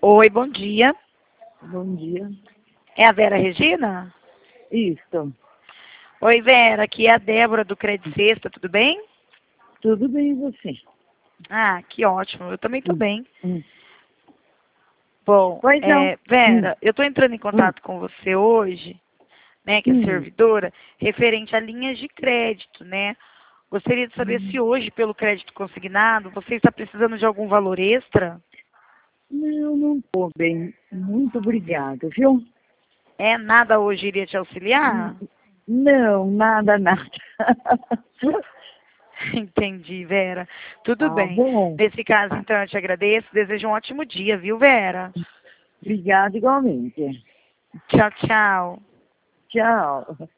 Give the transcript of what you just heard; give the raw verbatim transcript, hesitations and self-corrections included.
Oi, bom dia. Bom dia. É a Vera Regina? Isso. Oi, Vera, aqui é a Débora do Crédito Sexta, tudo bem? Tudo bem e você? Ah, que ótimo, eu também estou Hum, bem. hum. Bom, Pois não. é, Vera, Hum, eu estou entrando em hum, contato com você hoje, né, que é hum, servidora, referente a linhas de crédito, né? Gostaria de saber hum. se hoje, pelo crédito consignado, você está precisando de algum valor extra? Não, não estou bem. Muito obrigada, viu? É, nada hoje iria te Hum, auxiliar? Não, nada, nada. Entendi, Vera. Tudo Tá bem. bom. Nesse caso, Tá. então, eu te agradeço. Desejo um ótimo dia, viu, Vera? Obrigada igualmente. Tchau, tchau. Tchau.